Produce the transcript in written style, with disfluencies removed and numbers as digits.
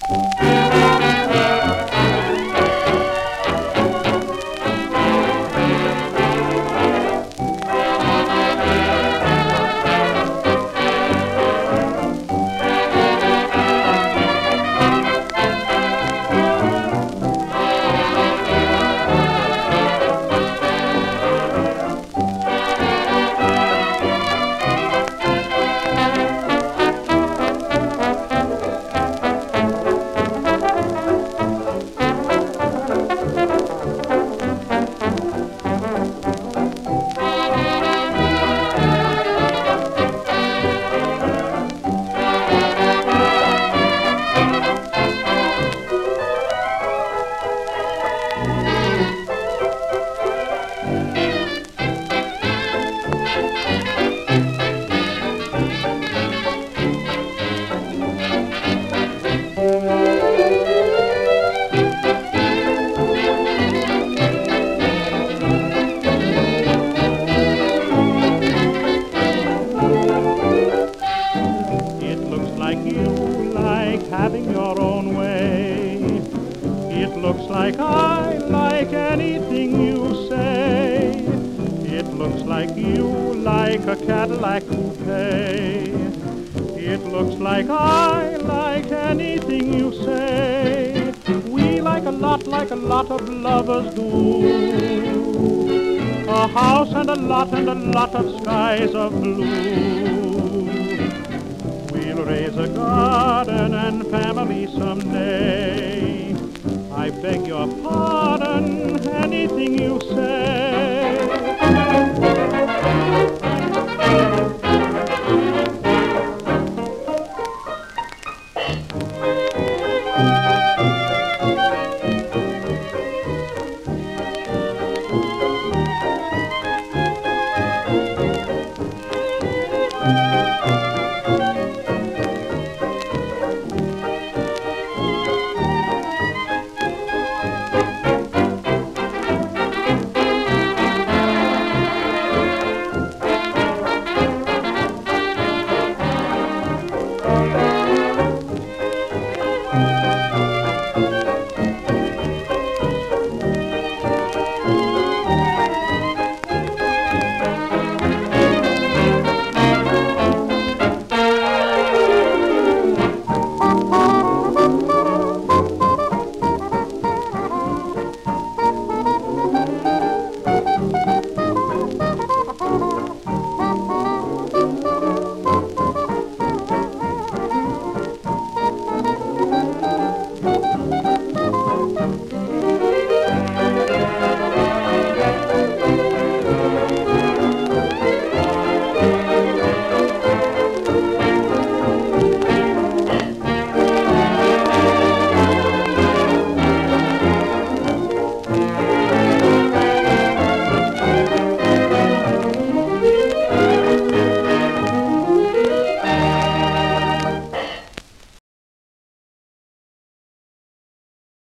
Having your own way. It looks like I like anything you say. It looks like you like a Cadillac coupe. It looks like I like anything you say. We like a lot of lovers do. A house and a lot of skies of blue. We'll raise a garden and family someday. I beg your pardon, anything you say.